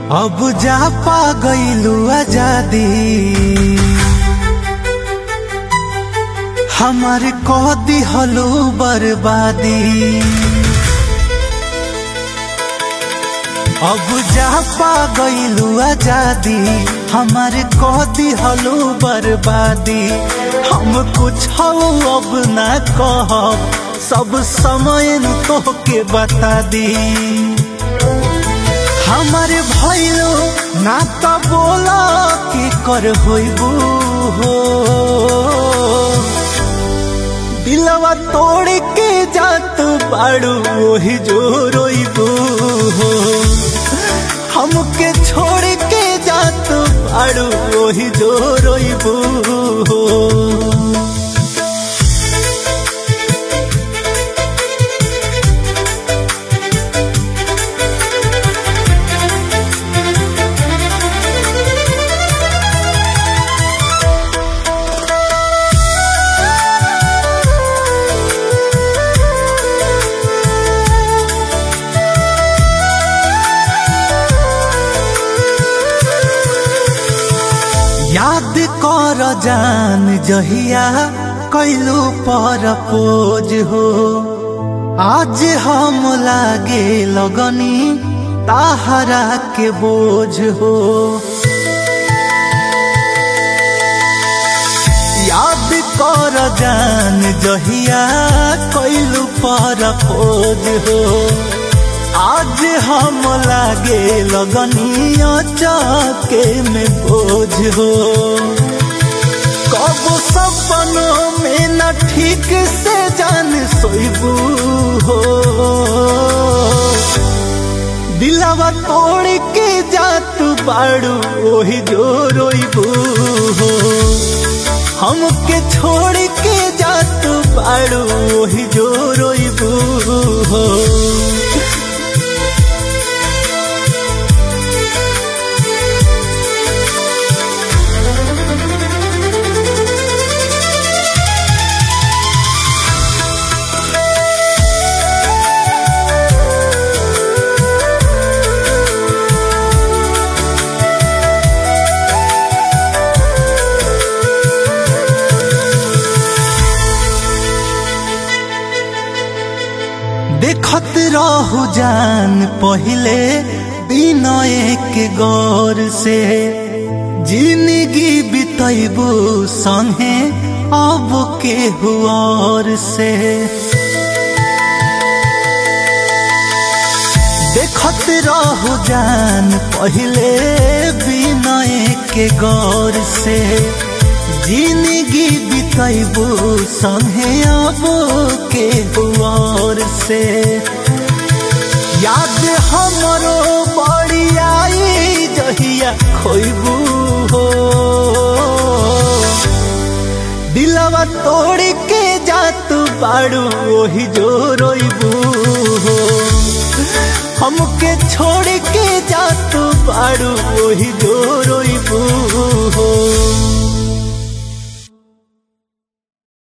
अब जा पा गइलू आजादी हमारे को दिहलो बर्बादी। अब जा पा गइलू आजादी हमारे को दिहलो बर्बादी। हम कुछ अब ना कहब सब समय तो के बता दी। हमारे भइलो ना तो बोला के कर होइबू हो। दिलवा तोड़ के जात बाड़ू वही जो रोइबू हो। हमके छोड़ के जात बाड़ू वही जो रोइबू हो। याद कर जान जहिया कैलू परपोज हो। आज हम लागे लगनी ताहरा के बोझ हो। याद कर जान जहिया कैलू परपोज हो। आज हम लागे लगनिया चाके में बोझ हो। कब सपनों में न ठीक से जान सोइबू हो। दिलवा तोड़ के जात बाड़ू वही जो रोइबू हो। हमके छोड़ के जात बाड़ू वही जो रोइबू हो। देखत रहू जान पहले दिन एक गौर से। जिंदगी बितैबू संगे अब के हुआर से। देखत रहू जान पहले दिन एक गौर से। जिंदगी बितैबू संगे अब के हुआर से। याद हमरो बड़ी आई जहिया खोइबू हो। दिलवा तोड़ के जात बाड़ू वही जो रोइबू हो। हमके छोड़ के जात बाड़ू वही जो रोइबू